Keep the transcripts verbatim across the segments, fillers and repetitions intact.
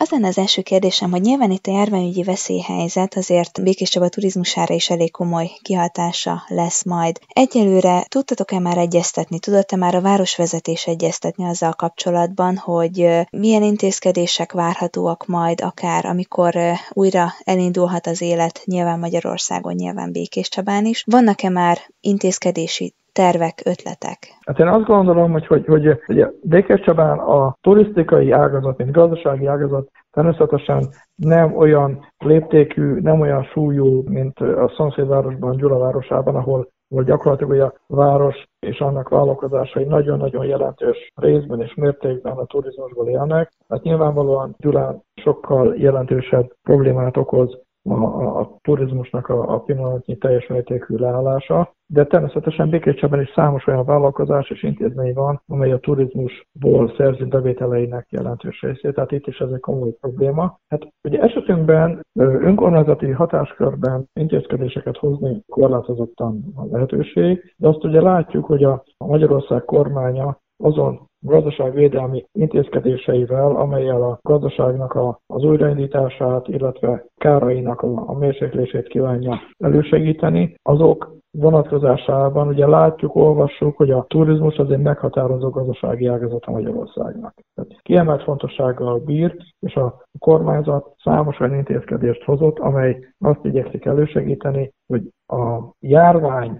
az lenne az első kérdésem, hogy nyilván itt a járványügyi veszélyhelyzet azért Békés Csaba turizmusára is elég komoly kihatása lesz majd. Egyelőre tudtatok-e már egyeztetni, tudott-e már a városvezetés egyeztetni azzal kapcsolatban, hogy milyen intézkedések várhatóak majd, akár amikor újra elindulhat az élet, nyilván Magyarországon, nyilván Békés Csabán is. Vannak-e már intézkedési tervek, ötletek? Hát én azt gondolom, hogy, hogy, hogy ugye Békés Csabán a turisztikai ágazat, mint gazdasági ágazat természetesen nem olyan léptékű, nem olyan súlyú, mint a szomszédvárosban, Gyula városában, ahol, ahol gyakorlatilag ugye a város és annak vállalkozásai nagyon-nagyon jelentős részben és mértékben a turizmusból élnek. Hát nyilvánvalóan Gyulán sokkal jelentősebb problémát okoz a, a, a turizmusnak a, a pillanatnyi teljes mértékű leállása, de természetesen Békés Csabán is számos olyan vállalkozás és intézmény van, amely a turizmusból szerző bevételeinek jelentős részét, tehát itt is ez egy komoly probléma. Hát ugye esetünkben önkormányzati hatáskörben intézkedéseket hozni korlátozottan a lehetőség, de azt ugye látjuk, hogy a, a Magyarország kormánya azon gazdaságvédelmi intézkedéseivel, amellyel a gazdaságnak a, az újraindítását, illetve kárainak a, a mérséklését kívánja elősegíteni, azok vonatkozásában ugye látjuk, olvassuk, hogy a turizmus az egy meghatározó gazdasági ágazat a Magyarországnak. Tehát kiemelt fontossággal bír, és a kormányzat számos olyan intézkedést hozott, amely azt igyekszik elősegíteni, hogy a járvány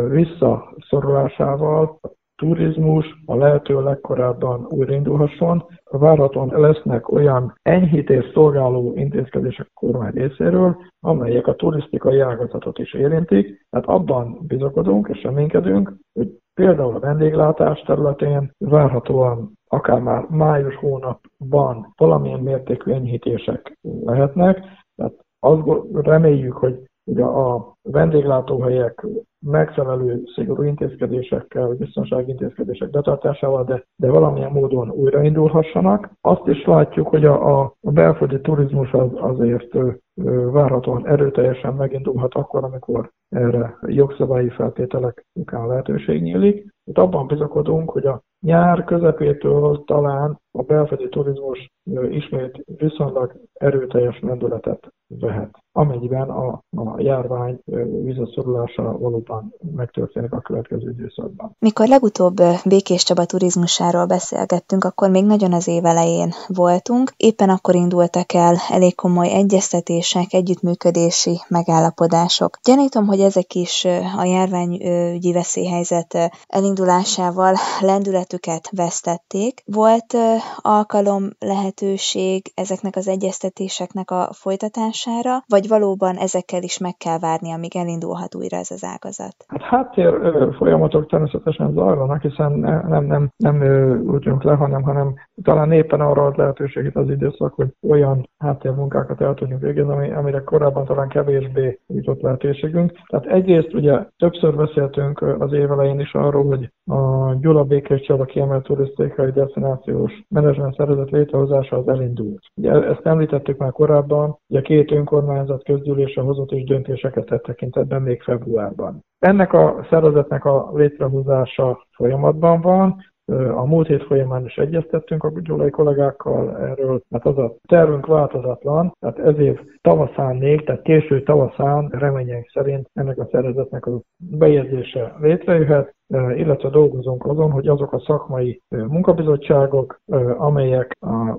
visszaszorulásával turizmus a lehető legkorábban újraindulhasson. Várhatóan lesznek olyan enyhítés szolgáló intézkedések a kormány részéről, amelyek a turisztikai ágazatot is érintik. Tehát abban bizakodunk és reménykedünk, hogy például a vendéglátás területén várhatóan akár már május hónapban valamilyen mértékű enyhítések lehetnek. Tehát azt reméljük, hogy ugye a vendéglátóhelyek megfelelő szigorú intézkedésekkel, biztonsági intézkedések betartásával, de, de valamilyen módon újraindulhassanak. Azt is látjuk, hogy a, a belföldi turizmus az, azért ö, ö, várhatóan erőteljesen megindulhat akkor, amikor erre jogszabályi feltételek után lehetőség nyílik. Itt abban bizakodunk, hogy a nyár közepétől talán a belföldi turizmus ö, ismét viszonylag erőteljes lendületet vehet, amennyiben a, a járvány visszaszorulása valóban megtörténik a következő időszakban. Mikor legutóbb Békés Csaba turizmusáról beszélgettünk, akkor még nagyon az év elején voltunk. Éppen akkor indultak el elég komoly egyeztetések, együttműködési megállapodások. Gyanítom, hogy ezek is a járványügyi veszélyhelyzet elindulásával lendületüket vesztették. Volt alkalom, lehetőség ezeknek az egyeztetéseknek a folytatására, vagy valóban ezekkel is meg kell várni, amíg elindulhat újra ez az ágazat? Hát háttér folyamatok természetesen zajlanak, hiszen nem, nem, nem ültünk le, hanem, hanem talán éppen arra ad lehetőséget az időszak, hogy olyan háttérmunkákat el tudjunk végezni, amire korábban talán kevésbé jutott lehetőségünk. Tehát egyrészt ugye többször beszéltünk az év elején is arról, hogy a Gyula Békés Csaba kiemelt turisztikai desztinációs menedzsment szervezet létrehozása az elindult. Ugye ezt említettük már korábban, hogy a két önkormányzat közgyűlése hozott is döntéseket tett tekintetben még februárban. Ennek a szervezetnek a létrehozása folyamatban van. A múlt hét folyamán is egyeztettünk a gyulai kollégákkal erről, mert az a tervünk változatlan, tehát ez év tavaszán még, tehát késő tavaszán reményeink szerint ennek a szervezetnek a bejegyzése létrejöhet, illetve dolgozunk azon, hogy azok a szakmai munkabizottságok, amelyek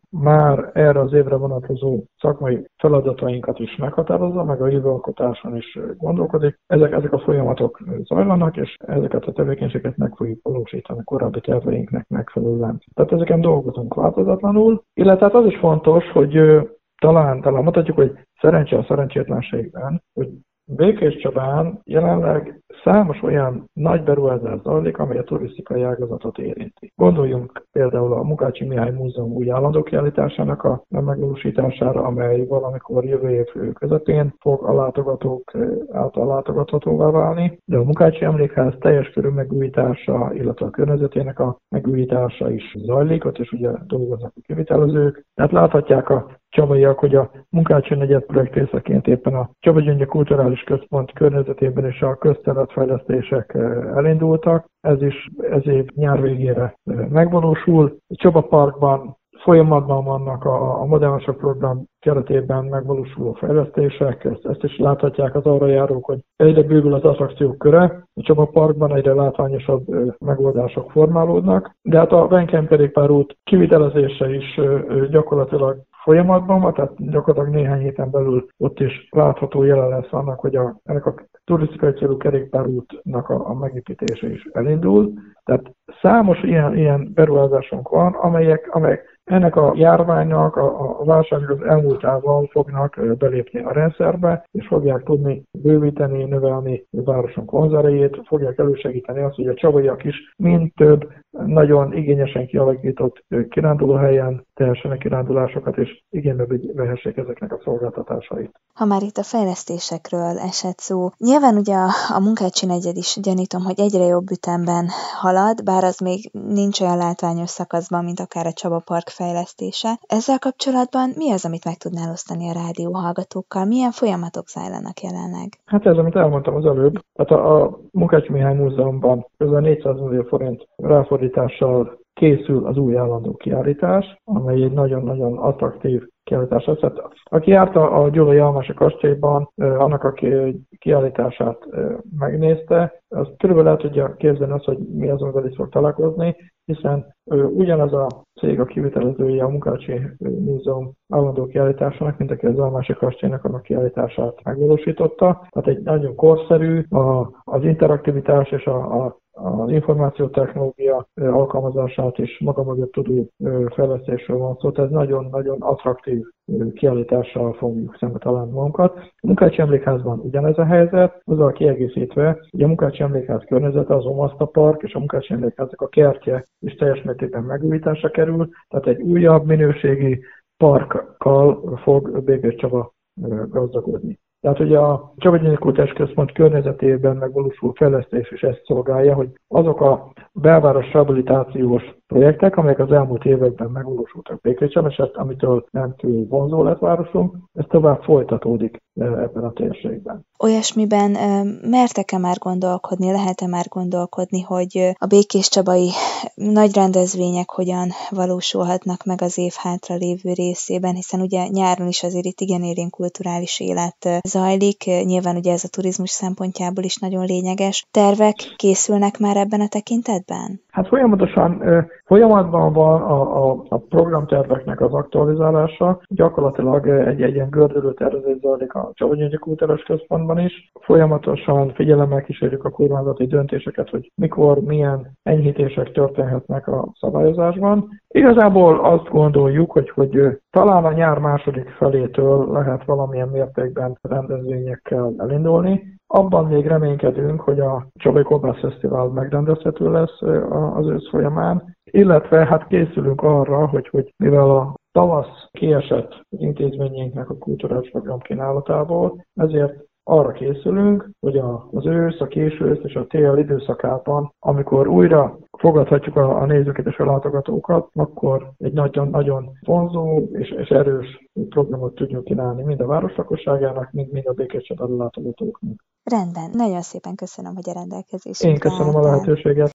már erre az évre vonatkozó szakmai feladatainkat is meghatározza, meg a jövőalkotáson is gondolkodik. Ezek, ezek a folyamatok zajlanak, és ezeket a tevékenységet meg fogjuk valósítani a korábbi terveinknek megfelelően. Tehát ezeken dolgozunk változatlanul, illetve az is fontos, hogy talán, talán mondhatjuk, hogy szerencse a szerencsétlenségben, hogy Békés Csabán jelenleg számos olyan nagy beruházás zajlik, amely a turisztikai ágazatot érinti. Gondoljunk például a Munkácsy Mihály Múzeum új állandó kiállításának a megvalósítására, amely valamikor jövő év közepén fog a látogatók által látogathatóvá válni, de a Munkácsy Emlékház teljes körű megújítása, illetve a környezetének a megújítása is zajlik, ott is ugye dolgoznak a kivitelezők. Tehát láthatják a csabaiak, hogy a Munkácsy negyed projekt részeként éppen a Csaba Gyöngye Kulturális Központ környezetében is a közterületfejlesztések elindultak. Ez is ez év nyár végére megvalósul. Csaba Parkban folyamatban vannak a, a Modernság program keretében megvalósuló fejlesztések, ezt, ezt is láthatják az arra járók, hogy egyre bővül az attrakciók köre, a Csaba Parkban egyre látványosabb ö, megoldások formálódnak, de hát a Venken kerékpárút kivitelezése is ö, ö, gyakorlatilag folyamatban van, tehát gyakorlatilag néhány héten belül ott is látható jelen lesz annak, hogy a, ennek a turisztikai célú kerékpárútnak a, a megépítése is elindul. Tehát számos ilyen, ilyen beruházásunk van, amelyek, amelyek ennek a járványnak, a, a válságnak az elmúltával fognak belépni a rendszerbe, és fogják tudni bővíteni, növelni a városunk vonzerejét, fogják elősegíteni azt, hogy a csabaiak is mind több nagyon igényesen kialakított kirándulóhelyen tehessenek kirándulásokat, és igénybe vehessék ezeknek a szolgáltatásait. Ha már itt a fejlesztésekről esett szó, nyilván ugye a, a Munkácsi negyed is gyanítom, hogy egyre jobb ütemben halad, bár az még nincs olyan látványos szakaszban, mint akár a Csaba Park fejlesztése. Ezzel kapcsolatban mi az, amit meg tudnál osztani a rádió hallgatókkal? Milyen folyamatok zajlanak jelenleg? Hát ez, amit elmondtam az előbb, hát a, a Munkácsi Mihály Múzeumban közel négyszáz millió forint ráfordítással készül az új állandó kiállítás, amely egy nagyon-nagyon attraktív kiállítás lesz. Hát, aki járt a, a Gyulai Almási kastélyban, annak a kiállítását megnézte, az körülbelül el tudja képzelni azt, hogy mi az, amivel is fog találkozni, hiszen ugyanaz a cég a kivitelezője a Munkácsi Múzeum állandó kiállításának, mint aki az Almási kastélynak a kiállítását megvalósította. Tehát egy nagyon korszerű, a, az interaktivitás és a, a az információtechnológia alkalmazását is maga mögött tudó fejlesztésről van szó, tehát nagyon-nagyon attraktív kiállítással fogjuk szembe találni magunkat. A Munkácsi Emlékházban ugyanez a helyzet, azzal kiegészítve, hogy a Munkácsi Emlékház környezete, az Omaszta Park és a Munkácsi Emlékházak a kertje is teljes mértékben megújításra kerül, tehát egy újabb minőségi parkkal fog Békés Csaba gazdagodni. Tehát ugye a Csaba Györgyi Kulturális Központ környezetében megvalósuló fejlesztés is ezt szolgálja, hogy azok a belváros rehabilitációs projektek, amelyek az elmúlt években megvalósultak Békésen, és ezt, amitől rendkívül vonzó lett városunk, ez tovább folytatódik ebben a térségben. Olyasmiben mertek-e már gondolkodni, lehet-e már gondolkodni, hogy a békéscsabai nagy rendezvények hogyan valósulhatnak meg az év hátra lévő részében, hiszen ugye nyáron is azért itt igen élénk kulturális élet zajlik, nyilván ugye ez a turizmus szempontjából is nagyon lényeges. Tervek készülnek már ebben a tekintetben? Hát folyamatosan, folyamatban van a, a, a programterveknek az aktualizálása. Gyakorlatilag egy, egy ilyen gördülő tervezés zajlik a Csaba Györgyi Kulturális Központban is. Folyamatosan figyelemmel kísérjük a kormányzati döntéseket, hogy mikor, milyen enyhítések történhetnek a szabályozásban. Igazából azt gondoljuk, hogy, hogy talán a nyár második felétől lehet valamilyen mértékben rendezvényekkel elindulni. Abban még reménykedünk, hogy a Csabai Kolbász Fesztivál megrendezhető lesz az ősz folyamán, illetve hát készülünk arra, hogy, hogy mivel a tavasz kiesett az intézményeinknek a kulturális program kínálatából, ezért arra készülünk, hogy az ősz, a késő ősz és a tél időszakában, amikor újra fogadhatjuk a, a nézőket és a látogatókat, akkor egy nagyon-nagyon vonzó és, és erős programot tudjunk kínálni mind a város lakosságának, mind, mind a Békés Csabára látogatóknak. Rendben, nagyon szépen köszönöm, hogy a rendelkezésünkre Én köszönöm a lehetőséget.